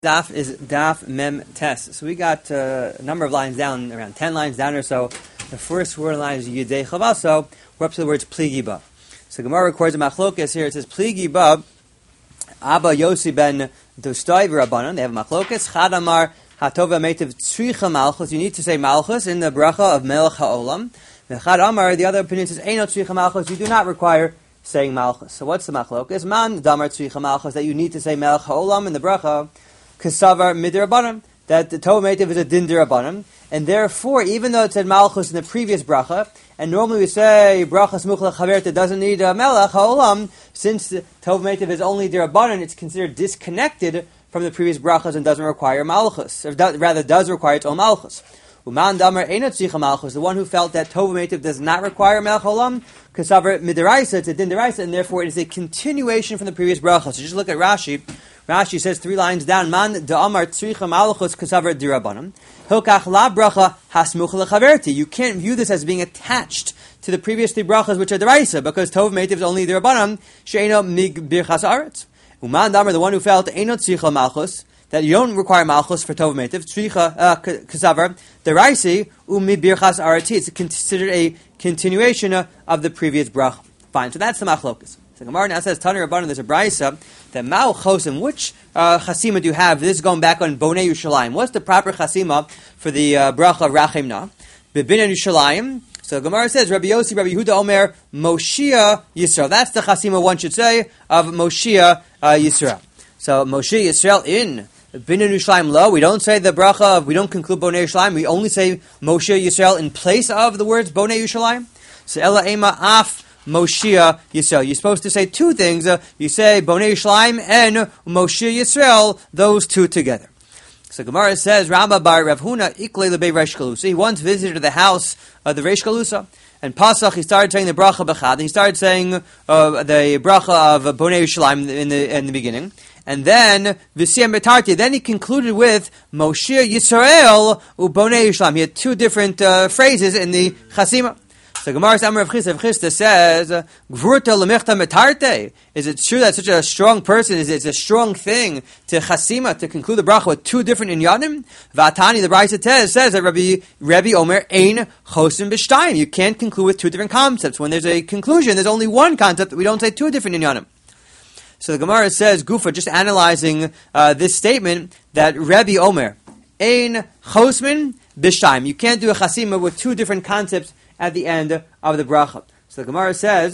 Daf is Daf Mem Tes. So we got a number of lines down, around 10 lines down or so. The first word in line is Yidei Chavaso. We're up to the words Pligi Ba. So Gemara records a machlokas here. It says Pligi Ba, Abba Yossi ben Dostoi v'Rabbanan. They have a machlokas. Chad Amar Hatova Meitiv Tzricha Malchus. You need to say Malchus in the bracha of Melech HaOlam. The Chad Amar, the other opinion says Eino Tzricha Malchus. You do not require saying Malchus. So what's the machlokas? Man Damar Tzricha Malchus, that you need to say Melech HaOlam in the bracha. Kasavar midirabanim, that the Tova Meitiv is a din dirabanim, and therefore, even though it said Malchus in the previous bracha, and normally we say bracha smuch lechaverta doesn't need melech haolam, since the Tova Meitiv is only dirabanim, it's considered disconnected from the previous brachas and doesn't require Malchus, or rather does require its own Malchus. Uman damar einat tzicha Malchus, the one who felt that Tova Meitiv does not require melech haolam, kasavar midiraisa, it's a din diraisa, and therefore it is a continuation from the previous bracha. So just look at Rashi. Rashi says 3 lines down, Man da'amar tzricha malchus kasavar dirabanim. Hilkach la bracha hasmuch lechaverti. You can't view this as being attached to the previous 3 brachas, which are deraisa, because Tov Meitiv is only dirabanim, she'eno mig birchas aretz. Uman damar, the one who felt eino tzricha malchus, that you don't require malchus for Tov Meitiv, tzricha kasavar deraisi umi birchas aretz. It's considered a continuation of the previous bracha. Fine, so that's the machlokas. The Gemara now says, Tani Rabbanan, there's a brayso that Ma'u Chosim, which chasima do you have? This is going back on Bonei Yushalayim. What's the proper chasima for the bracha of Rachem Na? B'binyan Yushalayim. So the Gemara says, Rabbi Yossi, Rabbi Yehuda Omer, Moshia Yisrael. That's the chasima one should say of Moshia Yisrael. So Moshia Yisrael in Binyan Yushalayim Lo. We don't say the bracha of, we don't conclude Bonei Yushalayim. We only say Moshia Yisrael in place of the words Bonei Yushalayim. So Ela Ema Af Moshia Yisrael. You're supposed to say 2 things. You say Bonei Yisraelim and Moshia Yisrael, those 2 together. So Gemara says, Rama bar Rav Huna ikle lebei Reish Galusa. He once visited the house of the Reish Galusa, and Pasach he started saying the bracha b'chad. He started saying the bracha of Bonei Yisraelim in the beginning, and then V'siyam betarti. Then he concluded with Moshia Yisrael u Bonei Yisraelim. He had 2 different phrases in the chasima. So Gemara's Amar of Chisda says, Gvurta lemechta metarte. Is it true that such a strong person, it's a strong thing to chasima, to conclude the bracha with 2 different inyanim? Vatani, the Brayso says that Rabbi Omer ein chosim b'shtayim. You can't conclude with 2 different concepts. When there's a conclusion, there's only one concept. We don't say 2 different inyanim. So the Gemara says, Gufa, just analyzing this statement, that Rabbi Omer ein chosim b'shtayim. You can't do a chasima with 2 different concepts at the end of the bracha. So the Gemara says,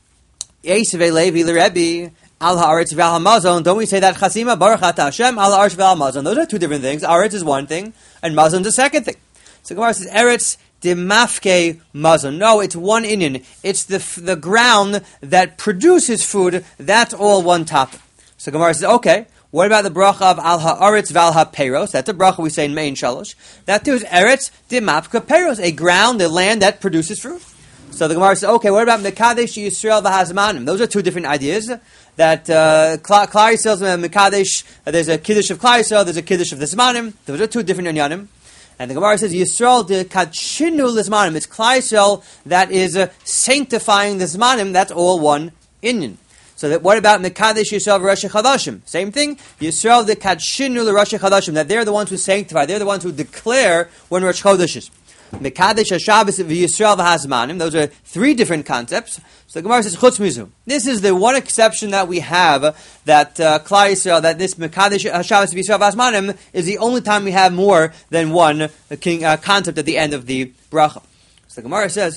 Yesevei Levi l'Rebbe al ha'aretz v'al ha'mazon. Don't we say that chasima baruch atah Hashem al ha'aretz v'al ha'mazon? Those are 2 different things. Aretz is one thing, and mazon is the second thing. So the Gemara says, Eretz demafke mazon. No, it's one inyan. It's the ground that produces food. That's all one topic. So the Gemara says, okay. What about the bracha of al ha'aretz v'al ha'peiros? That's a bracha we say in Mein Shalosh. That too is eretz demapka peiros, a ground, a land that produces fruit. So the Gemara says, okay, what about Mekadesh Yisrael v'hazmanim? Those are 2 different ideas. That Klal Yisrael and Mekadesh, there's a kiddush of Klal Yisrael, there's a kiddush of the Zmanim. Those are 2 different inyanim. And the Gemara says, Yisrael de kadshinu l'zmanim. It's Klal Yisrael that is sanctifying the Zmanim. That's all one inyan. So that what about Mekadesh Yisrael v'Rosh Chodashim? Same thing. Yisrael de kadshinu l'Rosh Chodashim. That they're the ones who sanctify. They're the ones who declare when Rosh Chodesh is. Mekadesh HaShabbos v'Yisrael v'Hazmanim. Those are 3 different concepts. So the Gemara says Chutz Mizu. This is the one exception that we have, that Klal Yisrael, that this Mekadesh HaShabbos v'Yisrael v'Hazmanim is the only time we have more than one concept at the end of the bracha. So the Gemara says,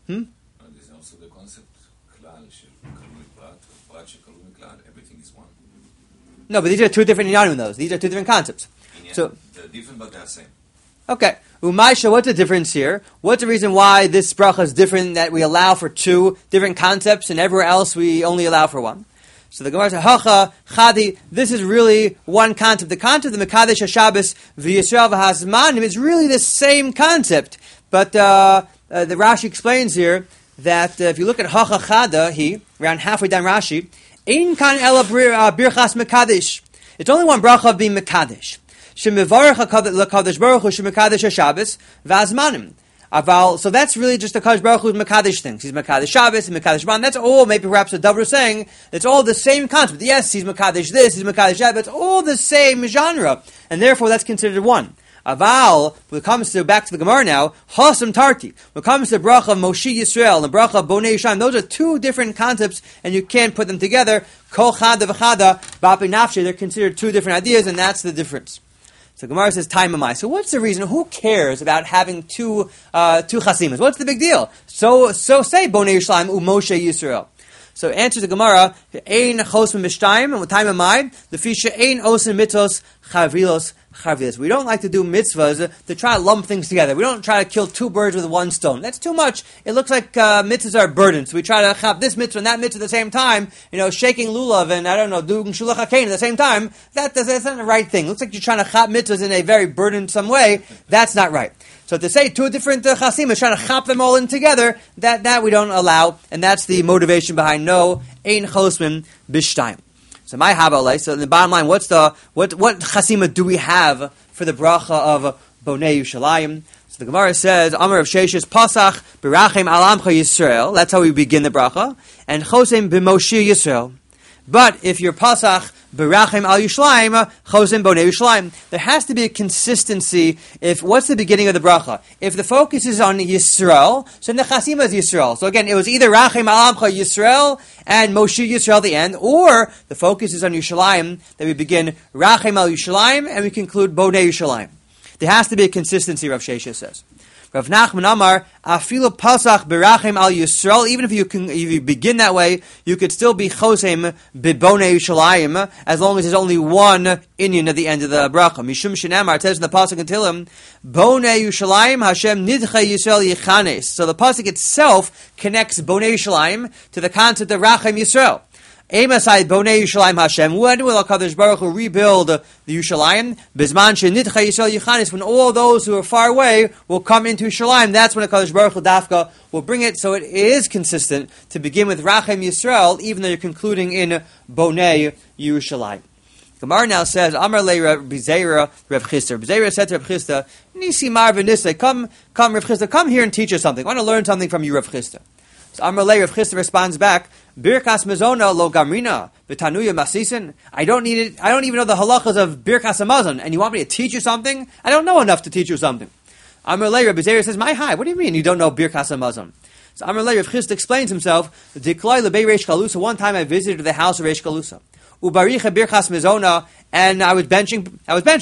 everything is one. No, but these are 2 different inyanim. Those. These are 2 different concepts. So they're different, but they're the same. Okay. Umaisha, what's the difference here? What's the reason why this bracha is different, that we allow for 2 different concepts and everywhere else we only allow for 1? So the Gemara says, Hacha, Chadi, this is really one concept. The concept of the Mekadesh HaShabbos v'Yisrael v'Hazmanim is really the same concept. But the Rashi explains here that if you look at Hacha Chada, around halfway down Rashi, Ein kan ela birchas Mekadesh. It's only one bracha of being Mekadesh. Shemivarech l'Kadosh Baruch Hu shemekadesh HaShabbos v'Hazmanim. Aval, so that's really just the Kadosh Baruch Hu's Mekadesh things. He's Mekadesh Shabbos, he's Mekadesh Man. That's all, maybe perhaps what David was saying. It's all the same concept. Yes, he's Mekadesh this, he's Mekadesh that, but it's all the same genre. And therefore that's considered one. Aval, when it comes to, back to the Gemara now, Chasam Tarti. When it comes to bracha of Moshe Yisrael and the bracha of Bonei Yishalayim, those are two different concepts, and you can't put them together. Kol chada v'chada, b'api nafshe, they're considered two different ideas, and that's the difference. So Gemara says, time amai. So what's the reason? Who cares about having two chasimas? What's the big deal? So say Bonei Yishalayim u Moshe Yisrael. So answers the Gemara, Ein chosm mishtayim, and with time amai, the fisha ein osin mitzvos chavilos. We don't like to do mitzvahs to try to lump things together. We don't try to kill two birds with one stone. That's too much. It looks like mitzvahs are a burden. So we try to have this mitzvah and that mitzvah at the same time. Shaking lulav and doing shulach hakein at the same time. That's not the right thing. It looks like you're trying to chop mitzvahs in a very burdensome way. That's not right. So to say two different chasimas, trying to chop them all in together, that we don't allow, and that's the motivation behind no ein chosmin b'shtayim. So my habalei. So in the bottom line, what chasima do we have for the bracha of Bonei Yishalayim? So the Gemara says, Amar of Sheshes Pasach Berachem Al Amcha Yisrael. That's how we begin the bracha, and Chosem b'Moshe Yisrael. But if you're Pasach Berachem Al Yishalayim, Chosem Bonei Yishalayim, there has to be a consistency. What's the beginning of the bracha? If the focus is on Yisrael, so the chasima is Yisrael. So again, it was either Rachem Al Amcha Yisrael and Moshe Yisrael at the end, or the focus is on Yishalayim, that we begin Rachem Al Yishalayim and we conclude Bonei Yishalayim. There has to be a consistency, Rav Sheshes says. Rav Nachman Amar, Afilu Pasach Berachem Al Yisrael, even if you begin that way, you could still be Chosem B'Bonei Yishalayim, as long as there's only one inyan at the end of the bracha. Mishum Shenamar, it says in the Pasuk in Tehillim, Bonei Yishalayim Hashem Nidcha Yisrael Yichanes. So the Pasuk itself connects Bonei Yishalayim to the concept of Rachem Yisrael. Emasai Bonei Yishalayim Hashem. When will HaKadosh Baruch Hu rebuild the Yishalayim? Bizman she'nitcha Yisrael Yichanis. When all those who are far away will come into Yishalayim, that's when HaKadosh Baruch Hu Dafka will bring it. So it is consistent to begin with Rachem Yisrael, even though you're concluding in Bonei Yishalayim. Gemara now says, Amar le Bizeira Rav Chisda. Bizeira said to Rav Chisda, Nisi Mar v'Nisa, come Rav Chisda, come here and teach us something. I want to learn something from you, Rav Chisda. So Amar le Rav Chisda responds back, Birkas Mezona lo gamrina v'tanuya masisin. I don't need it. I don't even know the halachas of Birkas Hamazon, and you want me to teach you something? I don't know enough to teach you something. Amar le Rav Bizeira says, "My hi. What do you mean you don't know Birkas Hamazon?" So Amar le Rav Chisda explains himself. Diklai lebei Reish Galusa. One time I visited the house of Reish Galusa. Ubaricha Birkas Mezona, and I was benching.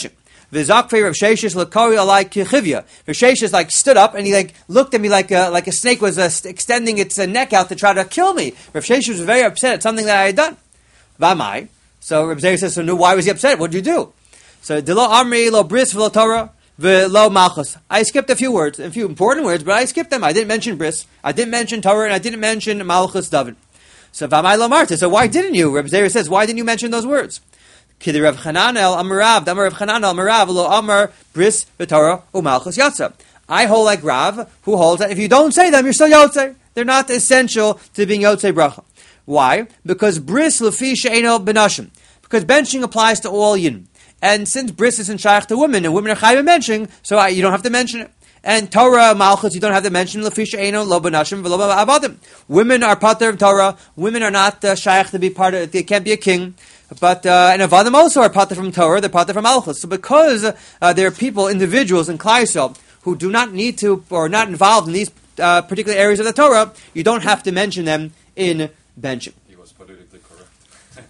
V'zakfei Rav Sheshes l'kari alai kichivya. Rav Sheshes stood up and he looked at me like a snake was extending its neck out to try to kill me. Rav Sheshes was very upset at something that I had done. V'amai. So Rav Zera says, so no, why was he upset? What did you do? So Dilo Amri lo bris v'lo Torah v'lo malchus. I skipped a few important words, but I skipped them. I didn't mention bris, I didn't mention Torah, and I didn't mention malchus David. So v'amai lo marta. So why didn't you? Rav Zera says, why didn't you mention those words? Kid Rav Chananel Amarav, Damar Rav Chananel Amarav, Lo Amar Bris v'Torah u'Malchus Yatsa. I hold like Rav, who holds that if you don't say them, you're still Yotzei. They're not essential to being Yotzei bracha. Why? Because Bris Lefi She'eno Benashim. Because benching applies to all yin. And since Bris isn't shaykh to women, and women are chayv benching, so you don't have to mention it. And Torah, Malchus, you don't have to mention Lefi She'eno Lo Benashim V'Lo Avadim. Women are pater of Torah. Women are not shaykh to be part of it. They can't be a king. But and Avadim also are pater from Torah, they're pater from Malchus. So because there are people, individuals in Klal Yisrael who do not need to or are not involved in these particular areas of the Torah, you don't have to mention them in benching. He was politically correct.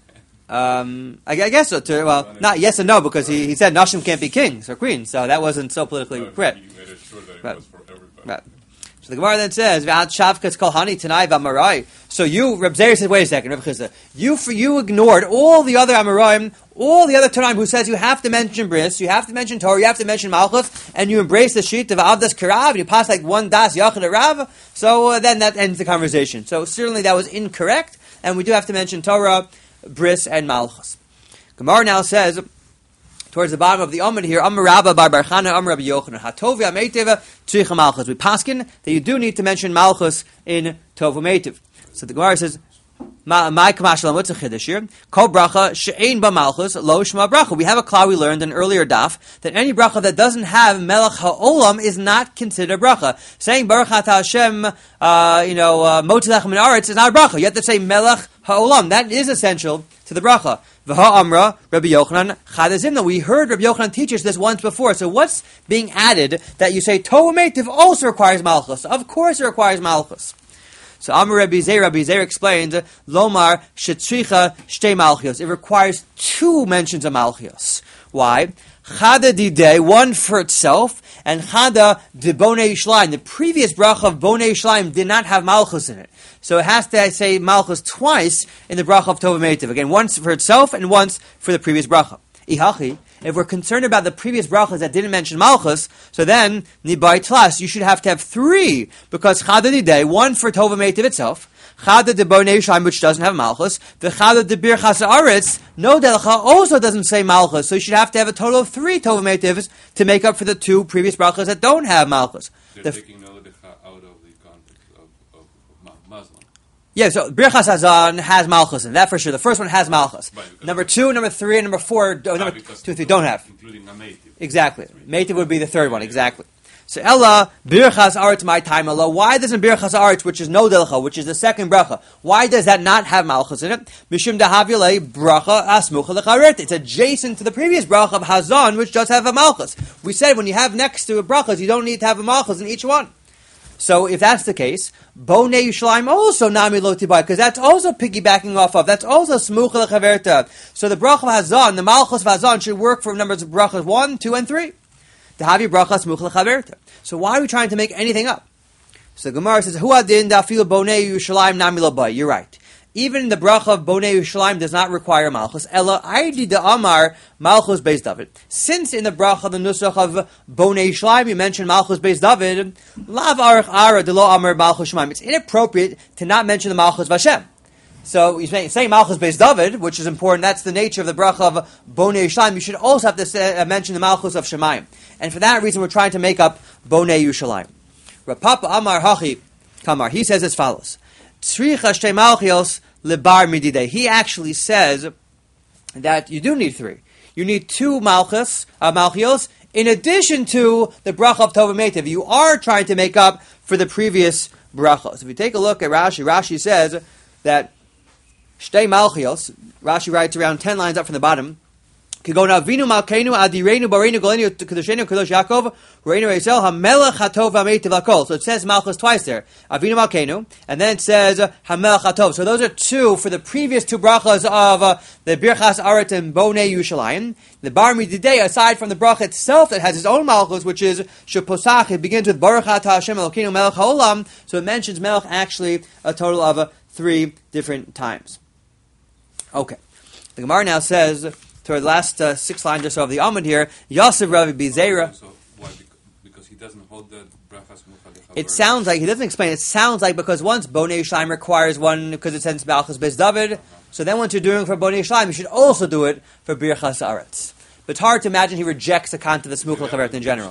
I guess so. Not yes and no, because he said Nashim can't be kings or queens, so that wasn't so politically correct. He made it sure that Right. it was for everybody. Right. So the Gemara then says, "V'ad shavkas kol hani tanai v'amarai." So you, Reb Zera says, "Wait a second, Reb Chisda. You ignored all the other Amoraim, all the other Tanaim who says you have to mention Bris, you have to mention Torah, you have to mention Malchus, and you embrace the sheet of Avdas Karav, and you pass like one das Yachid Rav. So then that ends the conversation. So certainly that was incorrect, and we do have to mention Torah, Bris, and Malchus. Gemara now says, towards the bottom of the Amud here, Amar Rabba Bar Chana, Amar Rabbi Yochanan, HaTov V'Ameiteva Tzricha Malchus. We paskin that you do need to mention Malchus in Tov V'Meitiv. So the Gemara says, My Kamashlam, what's a chiddush here? Kol bracha she'ein ba malchus lo shma bracha. We have a klal we learned in earlier daf that any bracha that doesn't have melech ha'olam is not considered bracha. Saying baruch atah Hashem, motzi lechem min aretz is not a bracha. You have to say melech ha'olam. That is essential to the bracha. V'ha amra Rabbi Yochanan chadazimna. We heard Rabbi Yochanan teach us this once before. So what's being added that you say Tova Meitiv also requires malchus? Of course it requires malchus. So Amar Rabbi Zeir explains, Lomar shetricha shtei malchios. It requires two mentions of malchios. Why? Chada didei, one for itself, and chada de bonei yishlayim. The previous bracha of bonei yishlayim did not have malchus in it. So it has to say malchus twice in the bracha of Tova Meitiv. Again, once for itself and once for the previous bracha. Ihachi, if we're concerned about the previous brachas that didn't mention malchus, so then nibai tlas, you should have to have three, because chada didei, one for Tova Meitiv itself, chada de bonei yishlayim, which doesn't have malchus, the chada de birchas haaretz, no delacha, also doesn't say malchus, so you should have to have a total of three Tova Meitivs to make up for the two previous brachas that don't have malchus. They're taking no decha out of the context of Muslim. Yeah, so Birchas Hazan has Malchus in that for sure. The first one has Malchus. Number 2, number 3, and number 4, number 2 and 3 don't have. Including a Meitiv. Exactly. Meitiv would be the third one, exactly. So Ella, Birchas Aretz my time Allah. Why doesn't Birchas Aretz, which is no delcha, which is the second bracha, why does that not have Malchus in it? Mishum dahavile bracha asmucha lecharet. It's adjacent to the previous bracha of Hazan, which does have a Malchus. We said when you have next to a brachas, you don't need to have a Malchus in each one. So if that's the case, Bonei Yishlayim also Nami Lo Tibai, because that's also piggybacking off of, that's also Smucha Lechaverta. So the bracha of Hazan, the Malchus of Hazan, should work for numbers of brachas 1, 2, and 3. To have your bracha Smucha Lechaverta. So why are we trying to make anything up? So the Gemara says, Hu adin dafil Bonei Yishlayim Nami Lo Bai. You're right. Even the bracha of Bonei Yushalayim does not require Malchus. Ella Aidi de Amar Malchus Beis David. Since in the bracha, the nusach of Bonei Yushalayim, you mentioned Malchus Beis David, Lav Arach Ara de Lo Amar Malchus Shemaim. It's inappropriate to not mention the Malchus Vashem. So you're saying Malchus Beis David, which is important. That's the nature of the bracha of Bonei Yushalayim. You should also have to mention the Malchus of Shemaim. And for that reason, we're trying to make up Bonei Yushalayim. Rapapa Amar Hachi Kamar. He says as follows: Tzricha Shtei Malchios Lebar Mididei. He actually says that you do need 3. You need 2 Malchios, in addition to the bracha of Tova Meitiv. You are trying to make up for the previous brachos. If you take a look at Rashi says that Shtei Malchios, Rashi writes around 10 lines up from the bottom, Avinu Malkeinu Adirenu Barenu Golenu Kedoshenu Kedosh Yaakov Reinu Yisrael Hamelech Hatov Hameitiv Lakol. So it says Malchus twice there. Avinu Malkeinu, and then it says Hamelech Hatov. So those are 2 for the previous 2 brachas of the Birchas Aretz and Bonei Yushalayim. The Bar Mididei, aside from the bracha itself that has its own Malchus, which is Sheposach, it begins with Baruch Atah Hashem Elokeinu Melech Haolam. So it mentions Melech actually a total of 3 different times. Okay. The Gemara now says, toward the last 6 lines or so of the Amud here, Yosef Rabbi Bizeira. So why? Because he doesn't hold the brachas mucha. It sounds like, he doesn't explain, it sounds like because once Bonei Yishlayim requires one, because it sends Malchus Beis David, so then once you're doing for Bonei Yishlayim, you should also do it for Birchas Aretz. But it's hard to imagine he rejects the content of the Smucha Lechaverta in general.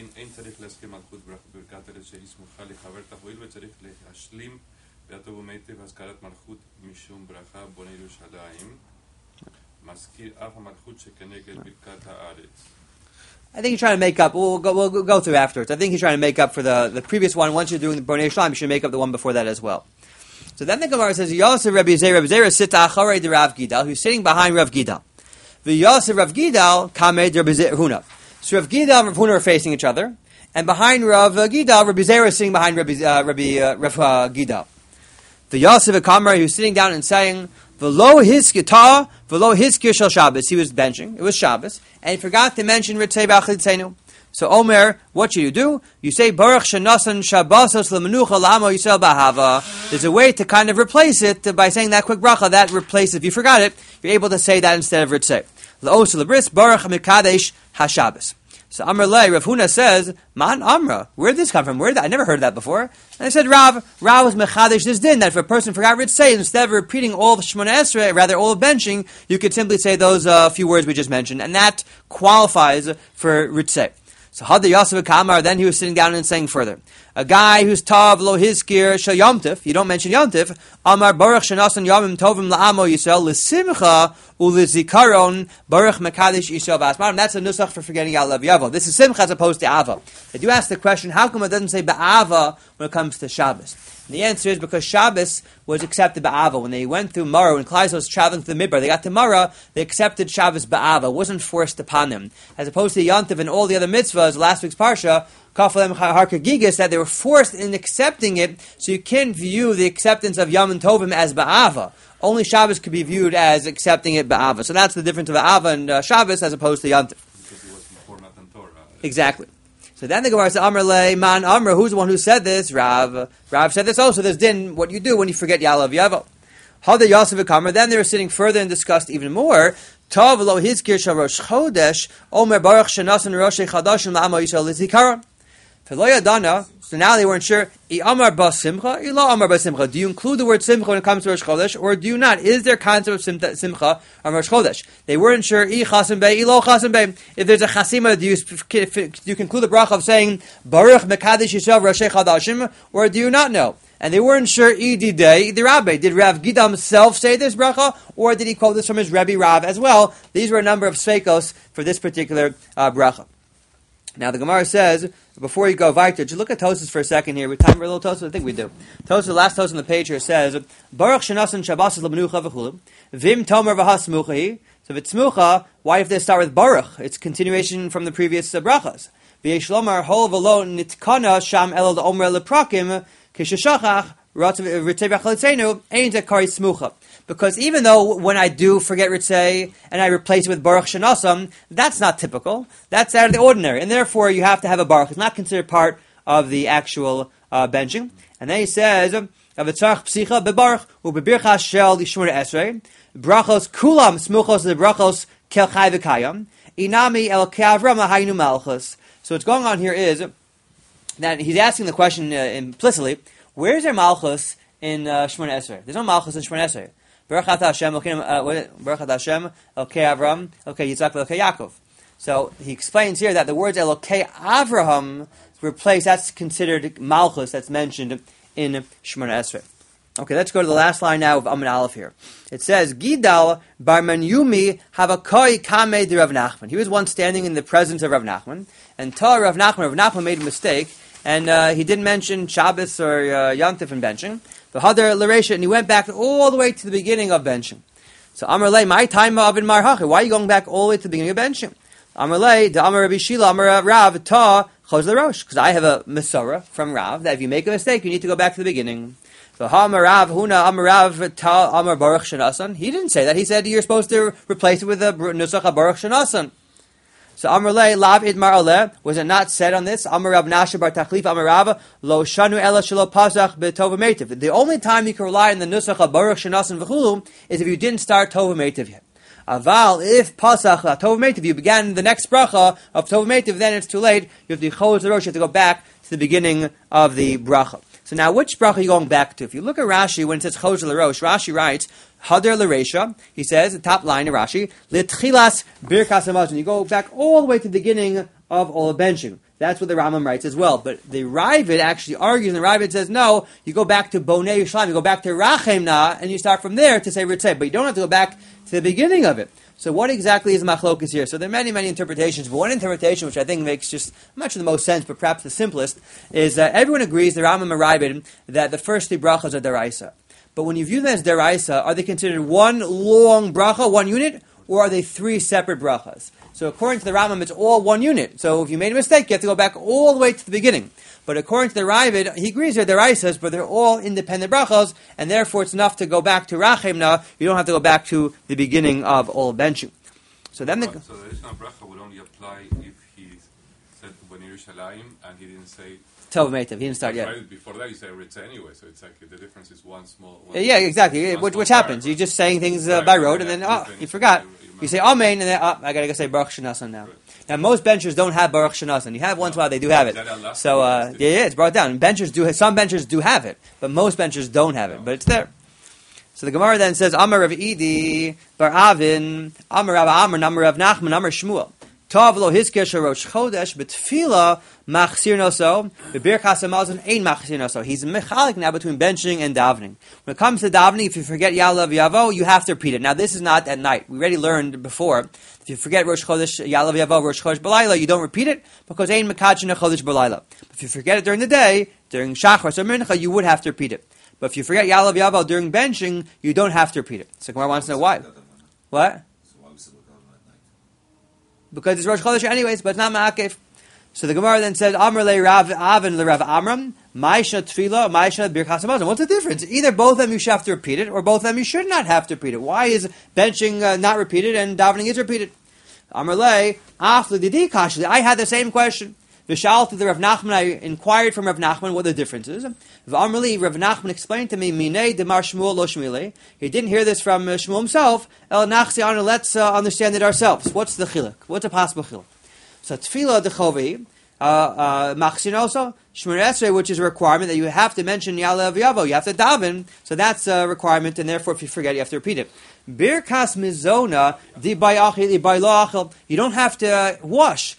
I think he's trying to make up. We'll go through afterwards. I think he's trying to make up for the previous one. Once you're doing the Bonei Yishlayim, you should make up the one before that as well. So then the Gemara says, Yosef Rabbi Zera sits acharei de Rav Gidal, who's sitting behind Rav Gidal. The Yosef Rav Gidal kamei de Rabbi Huna. So Rav Gidal and Rav Huna are facing each other, and behind Rav Gidal, Rabbi Zera is sitting behind Rav Gidal. The Yosef Kamar, who's sitting down and saying, V'lo hiskita, v'lo hiskir shel Shabbos. He was benching. It was Shabbos, and he forgot to mention Ritzei B'Achlitzenu. So Omer, what should you do? You say Baruch Shanasan Shabbosos L'Menucha L'Amo Yisrael B'Ahava. There's a way to kind of replace it by saying that quick bracha. That replaces, if you forgot it, you're able to say that instead of Ritzei. L'Os L'Bris Baruch Mikadesh HaShabbos. So Amr Lei, Rav Huna says, Man Amra, where did this come from? I never heard that before. And I said, Rav was Mechadesh this din, that if a person forgot Ritzei, instead of repeating all of Shemona Esrei, rather all of benching, you could simply say those few words we just mentioned, and that qualifies for Ritzei. So Hada Yosef Kamar, then he was sitting down and saying further, A guy who's tav lo hizkir shel yomtiv, you don't mention yomtiv, amar baruch shenasan yomim tovim la'amo Yisrael l'simcha u'l'zikaron baruch mekadesh Yisrael ba'asmarim. That's a nusach for forgetting Ya'alav Yavo. This is simcha as opposed to ava. They do ask the question, how come it doesn't say ba'ava when it comes to Shabbos? And the answer is because Shabbos was accepted ba'ava. When they went through Mara, when Klai was traveling through the Midbar, they got to Mara, they accepted Shabbos ba'ava. It wasn't forced upon them. As opposed to Yontiv and all the other mitzvahs, last week's Parsha, Kafalem Harkagigas, that they were forced in accepting it, so you can't view the acceptance of Yom Tovim as ba'ava. Only Shabbos could be viewed as accepting it ba'ava. So that's the difference of ba'ava and Shabbos as opposed to Yontiv. Because it was before Matan Torah. Exactly. So then the Gemara says, Amr le man Amr, who's the one who said this? Rav. Rav said this also. There's din, what you do when you forget Ya'alav Yavo. Hada Yosef Kamer. Then they were sitting further and discussed even more. Tov lo hizkir shel Rosh Chodesh, Omer Baruch shenasan Rosh Chadashim la'amo Yisrael l'zikaron. So now they weren't sure. Do you include the word simcha when it comes to Rosh Chodesh, or do you not? Is there concept of simcha on Rosh Chodesh? They weren't sure. If there's a chasima, do you conclude the bracha of saying Baruch Mekadesh Yisrael Rosh Chodashim, or do you not know? And they weren't sure. Did Rav Gida himself say this bracha, or did he quote this from his Rebbe Rav as well? These were a number of sveikos for this particular bracha. Now the Gemara says, before you go weiter, just look at Tosas for a second here. We time for a little Tosas? I think we do. Tosas, the last Tosas on the page here says, Baruch shenasan Shabbos lemenucha v'chulim, vim tomer v'hasmuchahi. So if it's smucha, why if they start with Baruch? It's continuation from the previous brachas. V'yesh lomar hol v'lo nitkana sham elol omer leprakim kishashachach ritzei v'chalitzenu ein zekari smucha. Because even though when I do forget Ritzei and I replace it with Baruch Shenasam, that's not typical. That's out of the ordinary. And therefore you have to have a Baruch. It's not considered part of the actual benching. And then he says, Avitzarch psicha bebaruch ubebirchas shel lishmur esrei brachos kulam smuchos the brachos kel chai v'kayam inami el keavram hainu malchus. So what's going on here is that he's asking the question implicitly, where is there malchus in Shmona Esrei? There's no malchus in Shmona Esrei. Baruch atah Hashem, Baruch atah Hashem, Elokei Avram, Elokei Yitzchak, Elokei Yaakov. So he explains here that the words Elokei Avraham replace, that's considered malchus, that's mentioned in Shemona Esrei. Okay, let's go to the last line now of Amud Aleph here. It says, Gidal bar Menyumi havakoi kamei de Rav Nachman. He was once standing in the presence of Rav Nachman, and Rav Nachman made a mistake, and he didn't mention Shabbos or Yantif in benching. The Hadar L'Reisha, and he went back all the way to the beginning of benching. So Amar Lei, my time of in Marhachi. Why are you going back all the way to the beginning of benching? Amar Lei, the Amar Rabbi Shila, Amar Rav, Ta, Choz L'Rosh. Because I have a Masorah from Rav, that if you make a mistake, you need to go back to the beginning. So Amar Rav, Huna, Amar Rav, Ta, Amar Baruch Shenasan. He didn't say that. He said you're supposed to replace it with a Nusach Baruch Shenasan. So Amar Lei, Lav Idmar Oleh, was it not said on this? Amar Rav Nasha Bar Tachlif, Amar Rav, Lo Shanu Ela Shelo Pasach B'Tova Meitiv. The only time you can rely on the Nusach of Baruch Shenasan V'chulu is if you didn't start Tova Meitiv yet. Aval, if Pasach Tova Meitiv, you began the next bracha of Tova Meitiv, then it's too late. You have to Choz L'Rosh, you have to go back to the beginning of the bracha. So now, which bracha are you going back to? If you look at Rashi, when it says Choz L'Rosh, Rashi writes, Hadar L'Reisha, he says, the top line of Rashi, L'Tchilas Birkas HaMazon. You go back all the way to the beginning of all benching. That's what the Rambam writes as well. But the Ravid actually argues, and the Ravid says, no, you go back to Bonei Yishlam, you go back to Rachemna, and you start from there to say Ritzeh, but you don't have to go back to the beginning of it. So what exactly is machlokas here? So there are many, many interpretations, but one interpretation which I think makes just, I'm not sure the most sense, but perhaps the simplest, is that everyone agrees, the Rambam and Ravid, that the first three brachas are deraisa. But when you view them as deraisa, are they considered one long bracha, one unit, or are they three separate brachas? So according to the Rambam, it's all one unit. So if you made a mistake, you have to go back all the way to the beginning. But according to the Ravid, he agrees they're deraisas, but they're all independent brachas, and therefore it's enough to go back to Rachemna. You don't have to go back to the beginning of all benching. So then so the additional bracha would only apply if he said Bnei Yerushalayim and he didn't say Tov Meitiv. He didn't start yet. Right before that, you say Ritzah anyway, so it's like the difference is one small. Yeah, exactly. Which happens. You're just saying things by road, and then you forgot. You say Amen, and then I gotta go say Baruch Shenasan now. Right. Now most benchers don't have Baruch Shenasan. You have once in a while they do have it. So it's brought down. Benchers do. Some benchers do have it, but most benchers don't have it. But it's there. So the Gemara then says Amar Rav Idi Bar Avin Amar Rav Amar Amar Rav Nachman Amar Shmuel Tov lo hiskir Rosh Chodesh b'tefila machsir noso b'birkas hamazon ein machsir noso. He's mechalik now between benching and davening. When it comes to davening, if you forget Ya'alav Yavo, you have to repeat it. Now this is not at night. We already learned before. If you forget Rosh Chodesh Ya'alav Yavo, Rosh Chodesh B'layla, you don't repeat it because ein mekachin Chodesh B'layla. If you forget it during the day, during Shachar or Mincha, you would have to repeat it. But if you forget Ya'alav Yavo during benching, you don't have to repeat it. So Gemara wants to know why. What? Because it's Rosh Chodesh anyways, but it's not Ma'akev. So the Gemara then says, Amr le Rav Avin le Rav Amram, Ma'isha Tefila, Ma'isha Birkas Hamazon. What's the difference? Either both of them you should have to repeat it, or both of them you should not have to repeat it. Why is benching not repeated and davening is repeated? Amr le, Af le Didi Kashli. I had the same question. V'shalti the Rav Nachman, I inquired from Rav Nachman what the difference is. V'amr li, Rav Nachman explained to me, Minei demar Shmuel lo Shmuelei. He didn't hear this from Shmuel himself. El Nachsi Anu, let's understand it ourselves. What's the chiluk? What's a possible chiluk? So tefillah dechovi, machsin also, Shmir Esrei, which is a requirement that you have to mention Ya'alav Yavo, you have to daven, so that's a requirement, and therefore if you forget, you have to repeat it. Birkas mizona, di bayachil, you don't have to wash.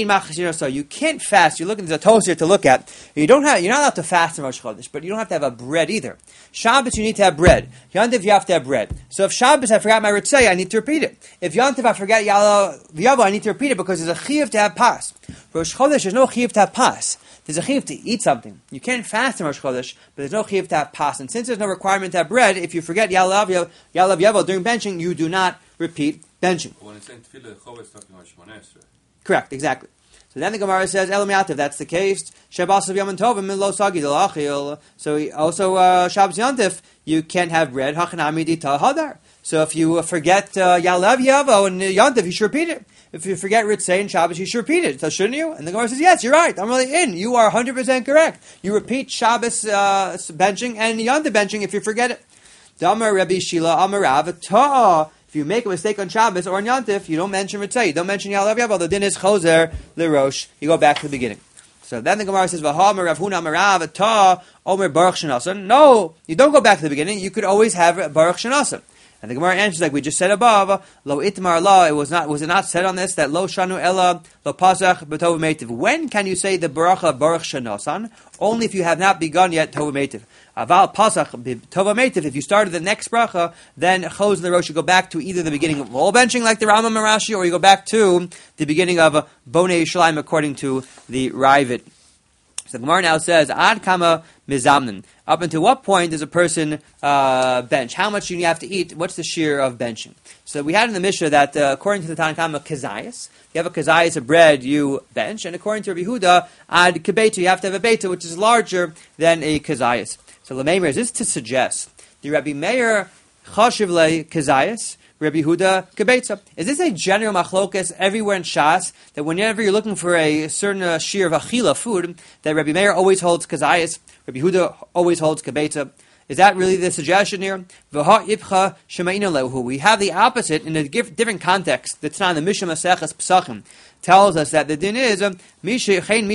So you can't fast. You're looking, there's a toast here to look at. You're not allowed to fast in Rosh Chodesh, but you don't have to have a bread either. Shabbos, you need to have bread. Yontif, you have to have bread. So if Shabbos, I forgot my Ritzay, I need to repeat it. If Yontif, I forget Ya'alav Yavo, I need to repeat it because there's a chiyuv to have pas. Rosh Chodesh, there's no chiyuv to have pas. There's a chiyuv to eat something. You can't fast in Rosh Chodesh, but there's no chiyuv to have pas. And since there's no requirement to have bread, if you forget Ya'alav Yavo during benching, you do not repeat benching. When it's saying tefillah, Chova is talking about Shmoneh Esrei. Correct, exactly. So then the Gemara says, Elam Yativ, that's the case. Shabbos of Yom Tovim min lo sagi delachil. So also Shabbos Yontif, you can't have bread. Hachanami dita hadar. So if you forget Ya'alav Yavo and Yontif, you should repeat it. If you forget Ritzay and Shabbos, you should repeat it. So shouldn't you? And the Gemara says, yes, you're right. I'm really in. You are 100% correct. You repeat Shabbos benching and Yontif benching if you forget it. Damar Rabbi Shila Amar Rav Ta. If you make a mistake on Shabbos or on Yontif, you don't mention Ritzay, you don't mention Ya'alav Yavo, the din is Choser L'Rosh. You go back to the beginning. So then the Gemara says, V'ha Rav Huna Marav Ta Omer Baruch Shanasan. No, you don't go back to the beginning. You could always have Baruch Shanasan. And the Gemara answers like we just said above, Lo Itmar La, was it not said on this that Lo Shanu Ella Lo Pasach B'Tov Meitiv? When can you say the Baracha Baruch Shanasan? Only if you have not begun yet Tov Meitiv. Aval Pasach Tov Meitiv, if you started the next bracha, then Chos L'Rosh, you go back to either the beginning of all benching like the Rambam and Rashi, or you go back to the beginning of Bonei Yishalayim according to the Ravid. So the Gemara now says, Ad Kama Mizamnin. Up until what point does a person bench? How much do you have to eat? What's the shear of benching? So we had in the Mishnah that according to the Tanakhama Kazayas, you have a Kazayas of bread, you bench, and according to Rabbi Huda, Ad Kebeta, you have to have a Beta, which is larger than a Kazayas. So Lameimer, is this to suggest the Rabbi Meir Chashiv Le Kazayas, Rabbi Huda Kebetza? Is this a general machlokas everywhere in Shas, that whenever you're looking for a certain shear of achila, food, that Rabbi Meir always holds Kazayas, Rabbi Huda always holds Kebetza? Is that really the suggestion here? V'ha ipcha shemainu lehu. We have the opposite in a different context. The Tanna, the Mishnah Maseches Pesachim, tells us that the din is misha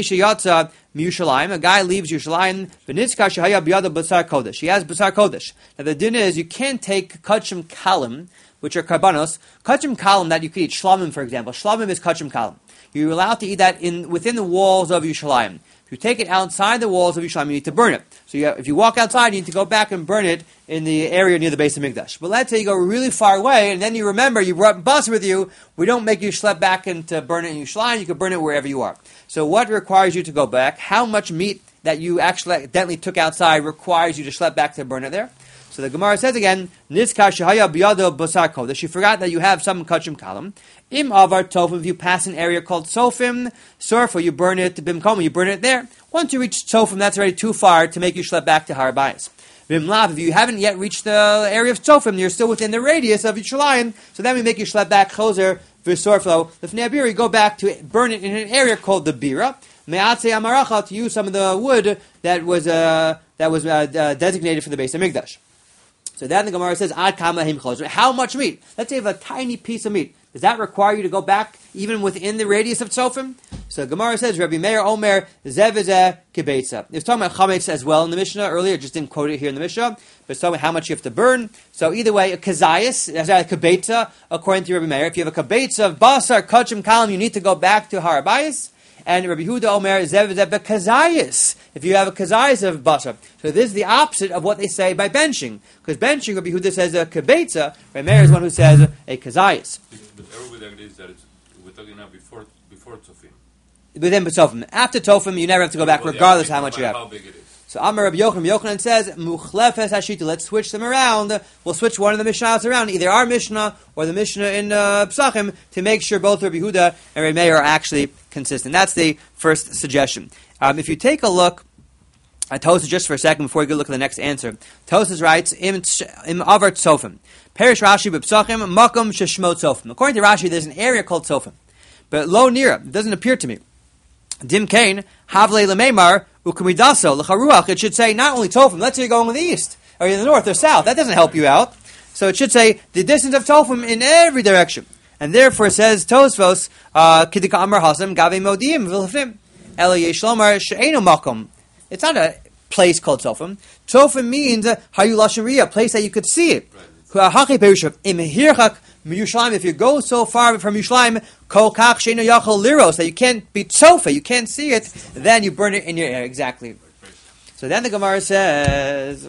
yatza miyushalayim. A guy leaves Yushalayim. V'nitzka shehaya b'yada b'sar kodesh. He has b'sar kodesh. Now the din is you can't take kachim kalim, which are karbanos. Kachim kalim that you could eat, shlamim for example. Shlamim is kachim kalim. You're allowed to eat that within the walls of Yushalayim. If you take it outside the walls of Yushalayim, you need to burn it. So if you walk outside, you need to go back and burn it in the area near the base of Mikdash. But let's say you go really far away, and then you remember you brought bus with you. We don't make you schlep back and to burn it in Yushalayim. You can burn it wherever you are. So what requires you to go back? How much meat that you actually accidentally took outside requires you to schlep back to burn it there? So the Gemara says again, Nizkar shehaya b'yado b'sar kodesh. You forgot that you have some kachim kalim. Im avar tofim, if you pass an area called Sofim, Surfa, you burn it, Bimkom, you burn it there. Once you reach Sofim, that's already too far to make you schlep back to Har Bayis. Bimlav, if you haven't yet reached the area of Sofim, you're still within the radius of Yishalayim, so then we make you schlep back Choser, V'sorflo, L'fnei Abira, you go back to burn it in an area called the Bira. Me'atzei Amaracha, to use some of the wood that was designated for the base of Mikdash. So then the Gemara says, Ad kama him choser. How much meat? Let's say you have a tiny piece of meat. Does that require you to go back even within the radius of Tzofim? So So Gemara says, Rabbi Meir Omer, Zev Zeh Kibetza. It was talking about chametz as well in the Mishnah earlier, just didn't quote it here in the Mishnah, but it's talking about how much you have to burn. So either way, a kazayas, as a kibetza, according to Rabbi Meir, if you have a kibetza of basar, kachim, kalam, you need to go back to Har Bayis. And Rabbi Huda Omer, Zev Zeh Kazayas, if you have a kazayas of basar. So this is the opposite of what they say by benching. Because benching, Rabbi Huda says a kibetza, Rabbi Meir is one who says a kazayas. But everybody agrees that we're talking now before Tzofim. Within B'Tzofim. After Tofim, you never have to go back, regardless how much you have. How big it is. So Amar Rabbi Yochanan says, Muchlefes Hashita, let's switch them around. We'll switch one of the Mishnahs around, either our Mishnah or the Mishnah in Psachim, to make sure both Rabbi Huda and Rabbi Meir are actually consistent. That's the first suggestion. If you take a look at Tosas just for a second before we go look at the next answer, Tosas writes, Im Avar Tzofim. Perish Rashi B'Psachim, Makom Sheshmo Tzofim. According to Rashi, there's an area called Tzofim. But lo nira, it doesn't appear to me. Dim Kain, Havle Lememar, Ukamidaso, Lecharuach. It should say not only Tofim, let's say you're going in the east, or in the north or south. That doesn't help you out. So it should say the distance of Tofim in every direction. And therefore it says Tosfos, Kidika Amar Hasam, Gave Modim, Vilhafim, Ela Yeshlomar, She'eno Makom. It's not a place called Tofim. Tofim means Hayu Lashariya, a place that you could see it. If you go so far from Yerushalayim, kol kach she'eno yachol liros, that you can't be tzofa, you can't see it, then you burn it in your air. Exactly. So then the Gemara says,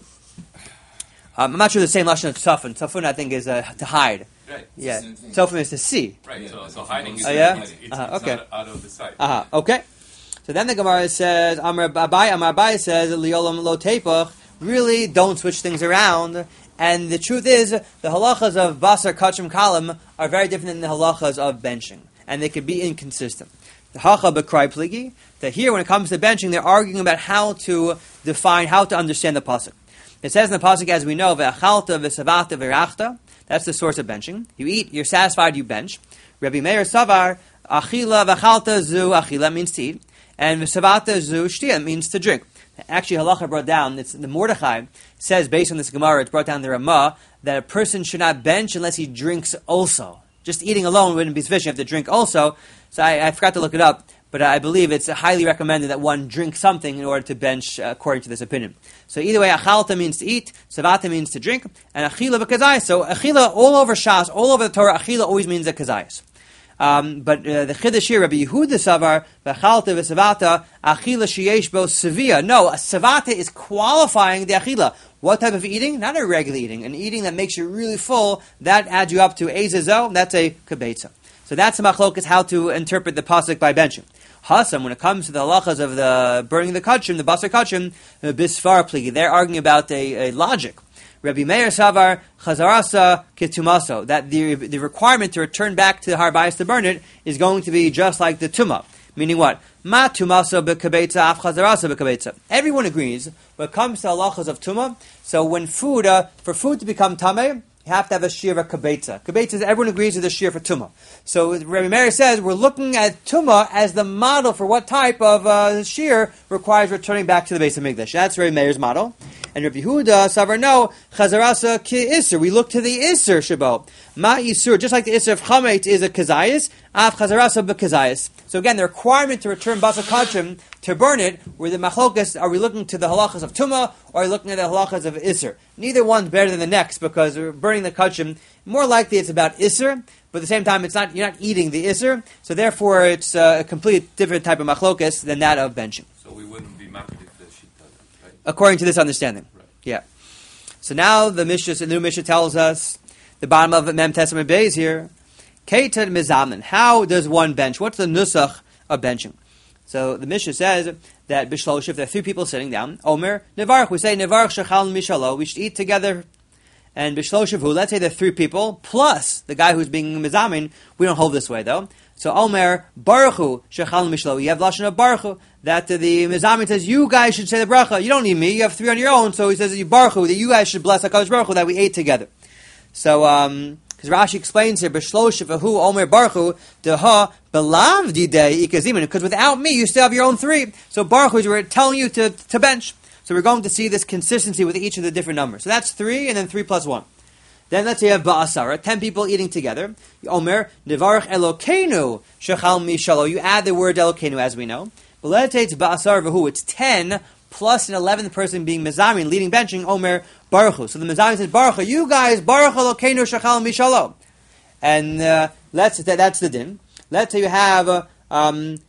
I'm not sure the same lashon of tzafun. Tzafun, I think, is to hide. Right. Yeah. Tzafun is to see. Right. So hiding is okay. It's Okay. not out of the sight. Okay. So then the Gemara says, Amar Abai says, Liolam lo tepach, really don't switch things around. And the truth is, the halachas of basar, kachim, kalam are very different than the halachas of benching. And they can be inconsistent. The hacha b'krai pligi, that here when it comes to benching, they're arguing about how to define, how to understand the pasuk. It says in the pasuk, as we know, ve'achalta v'savata v'rachta, that's the source of benching. You eat, you're satisfied, you bench. Rabbi Meir Savar, achila v'achalta zu, achila means to eat, and v'savata zu shtia means to drink. Actually, halacha brought down, it's the Mordechai says, based on this Gemara, it's brought down the Ramah, that a person should not bench unless he drinks also. Just eating alone wouldn't be sufficient, you have to drink also. So I forgot to look it up, but I believe it's highly recommended that one drink something in order to bench, according to this opinion. So either way, achalta means to eat, savata means to drink, and achila b'kazayas. So achila, all over Shas, all over the Torah, achila always means a kazayas. But the Chiddush here, Rabbi Yehuda Savar, V'chalta v'savata, Achila sheyesh bo sevia. No, a savata is qualifying the achila. What type of eating? Not a regular eating. An eating that makes you really full, that adds you up to ezezo, that's a kibetza. So that's the machlokas, how to interpret the pasuk by benching. Hasam, when it comes to the halachas of the burning the kachim, the basar kachim, bisfar pligi, they're arguing about a logic. Rabbi Meir Savar Chazarasa Kitumaso, that the requirement to return back to the Har Bayis to burn it is going to be just like the Tumah. Meaning what? Ma Tumaso b'kabetza af Chazarasa b'kabetza. Everyone agrees when it comes to halachas of Tumah, so when food, for food to become Tameh, you have to have a shear of kabetza. Kabetza is, everyone agrees with the shear for Tumah. So Rabbi Meir says we're looking at Tumah as the model for what type of shear requires returning back to the base of Mikdash. That's Rabbi Meir's model. And Rabbi Yehuda Savar no Chazarasa ki Isser. We look to the Isser Shabo. Ma Isur, just like the Isser of Chametz is a Kazayas, Av Chazarasa b'Kazayas. So again, the requirement to return Basar Kachim to burn it, where the Machlokas, are we looking to the halachas of Tumah, or are we looking at the halachas of Isser? Neither one's better than the next, because burning the Kachim, more likely it's about Isser, but at the same time you're not eating the Isser, so therefore it's a completely different type of Machlokas than that of benching. So we wouldn't be mad if the sheet doesn't, right? According to this understanding. Right. Yeah. So now the new Mishnah tells us, the bottom of Mem Testament Beis here, Keitad Mizamin. How does one bench? What's the nusach of benching? So the Mishnah says that Bishlosh, if there are three people sitting down, Omer, Nevarch, we say Nevarch Shechal Mishalo, we should eat together. And Bishlosh Shavu, let's say there are three people, plus the guy who's being Mizamin, we don't hold this way though. So Omer, Baruchu Shechal Mishalo, you have Lashon of Baruchu, that the Mizamin says, you guys should say the bracha, you don't need me, you have three on your own, so he says, Baruchu, that you guys should bless HaKadosh Baruch Hu, that we ate together. So, because Rashi explains here, B'shlosh Shavu Omer Baruchu, Deha Belav Didei Ikazimin, because without me, you still have your own three. So Baruch Hu, we're telling you to bench. So we're going to see this consistency with each of the different numbers. So that's 3, and then 3 plus 1. Then let's say you have ba'asara, 10 people eating together. Omer, Nevarach Elokeinu shechal mishalo. You add the word Elokeinu, as we know. But let's say it's ba'asara v'hu. It's 10 plus an 11th person being mezamin, leading benching, Omer Baruchu. So the mezamin says, Baruchu, you guys, Baruch Elokeinu shechal mishalo. And that's the din. Let's say you have Chadesrei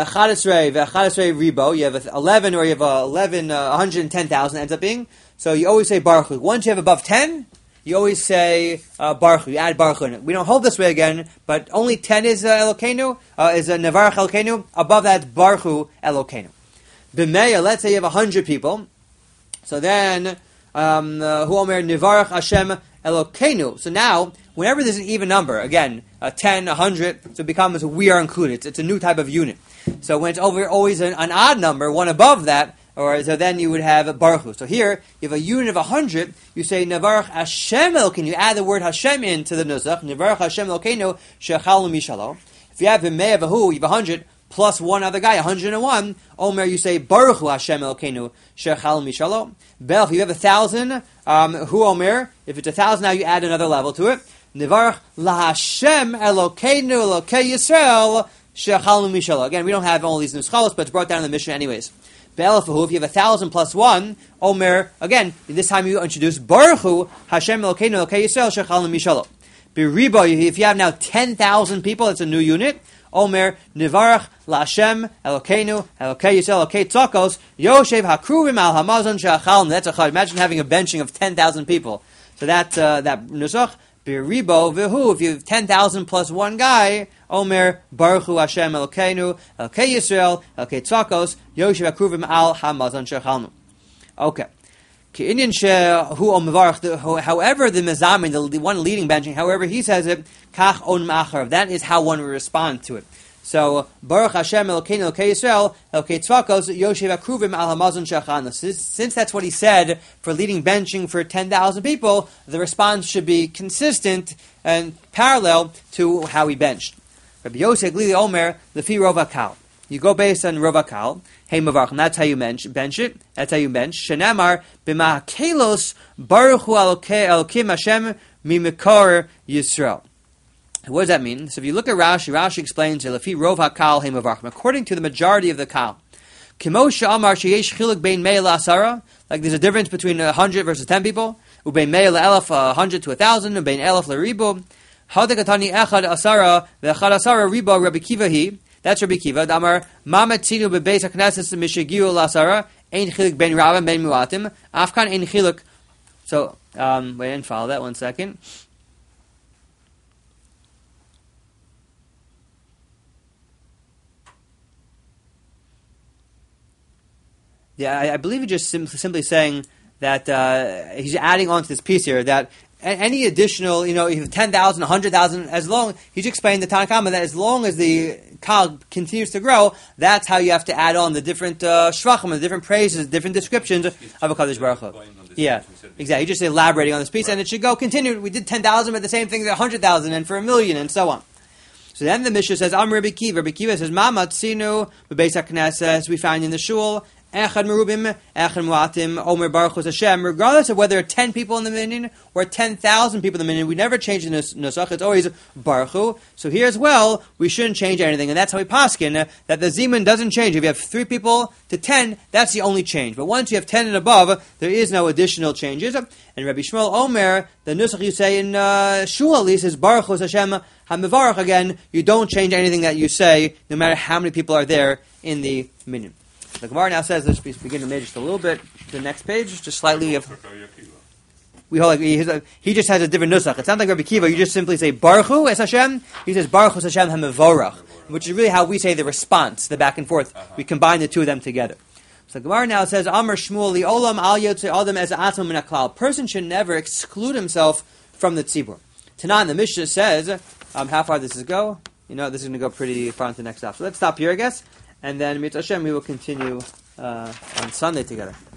Ribo. You have 11 or you have 110,000 ends up being. So you always say Baruch Hu. Once you have above 10, you always say Baruch Hu. You add Baruch Hu in it. We don't hold this way again, but only 10 is Elokeinu, is Nevarach Elokeinu. Above that, Baruch Hu Elokeinu. B'meya, let's say you have 100 people. So then, Hu Omer Nevarach Hashem Elokeinu. So now, whenever there's an even number, again, 10, 100, so it becomes we are included. It's a new type of unit. So when it's always an odd number, one above that, or so then you would have Baruch Hu. So here, you have a unit of 100, you say Nevarach Hashem Elokeinu. You add the word Hashem into the nusach. Nevarach Hashem Elokeinu shechal mishalo. If you have a mei of a hu, you have 100, plus one other guy, 101. Omer, you say Baruch Hu Hashem Elokeinu shechal mishalo. Bel, if you have 1,000, hu Omer, if it's 1,000 now, you add another level to it. Nevarach LaHashem Elokeinu Elokei Yisrael shechal mishalo. Again, we don't have all these nuschalos, but it's brought down in the Mishnah anyways. Be'elafahu, if you have 1,000 plus 1, Omer, again, this time you introduce Baruch Hu, Hashem Elokeinu Elokei Yisrael Shechal Mishalo. Beribo, if you have now 10,000 people, it's a new unit. Omer, Nevarach LaHashem Elokeinu Elokei Yisrael Elokei Tzakos Yoshev Hakruvim Al Hamazon Shechal. That's a chad. Imagine having a benching of 10,000 people. So that nusach. Beribo v'hu, if you have 10,000 plus one guy, Omer, Baruch Hu Hashem Elokeinu, Elokei Yisrael, Elokei Tzakos, Yoshev Akruvim Al HaMazon Shechalnu. Okay. However, the mezamin, the one leading benching, however he says it, kach on ma'achar, that is how one will respond to it. So, Baruch Hashem Elokeinu Elokei Yisrael, Elokei Tzvakos, Yoshev Akruvim Al HaMazon Shechanu. Since that's what he said for leading benching for 10,000 people, the response should be consistent and parallel to how he benched. Rabbi Yosef Glili Omer, Lefi Rov HaKal. You go based on Rov HaKal. Hey Mavarch, that's how you bench it. That's how you bench. Shenamar b'ma'akelos Baruch Hu Elokim Hashem mimekor Yisrael. What does that mean? So if you look at Rashi explains Lefi Rov HaKal Hey Mavarch. According to the majority of the Kal, Kimosha Amar sheyesh chiluk bein mei la'asara. Like there's a difference between 100 versus 10 people. Ubein mei la'elaf 100 to 1,000. Ubein elaf la'ribo. Hadekatani echad asara ve'echad asara ribo Rabbi Kiva hi. That's Rabbi Kiva. Damar Mamatinu bebeis hakneses mishagiu lasara ein chiluk ben rabim ben muatim afkan ein chiluk. So wait and follow that 1 second. Yeah, I believe he's just simply saying that he's adding on to this piece here that any additional, you have 10,000, 100,000, as long, he's explained the Tanakhama that as long as the Kal continues to grow, that's how you have to add on the different shvachim, the different praises, different descriptions of a Kadosh Baruch Hu. Yeah, exactly. He's just elaborating on this piece, and it should go continue. We did 10,000, but the same thing, 100,000, and for 1,000,000, and so on. So then the Mishnah says, Am Rabbi Kiva. Rabbi Kiva says, Mama tzinu b'beis hakneses, we find in the shul, Echad merubim, echad muatim, Omer Baruch Hu Hashem. Regardless of whether 10 people in the minyan or 10,000 people in the minyan, we never change the nusach. It's always Baruch Hu. So here as well, we shouldn't change anything, and that's how we paskin that the zimun doesn't change. If you have 3 people to 10, that's the only change. But once you have 10 and above, there is no additional changes. And Rabbi Shmuel Omer, the nusach you say in shul at least is Baruch Hu Hashem HaMevarach. Again, you don't change anything that you say, no matter how many people are there in the minyan. The Gemara now says, let's begin to make just a little bit, the next page, just slightly. We hold like he just has a different nusach. It sounds like Rabbi Kiva, you just simply say Baruch Hu es Hashem. He says Baruch Hu es Hashem HaMevorach, which is really how we say the response, the back and forth. We combine the two of them together. So the Gemara now says, Amar Shmuel li olam al yotzei adam ez atzmo min haklal. A person should never exclude himself from the tzibur. Tanan, the Mishnah says, how far does this go? This is going to go pretty far into the next stop. So let's stop here, I guess. And then, Mitzvah Hashem, we will continue on Sunday together.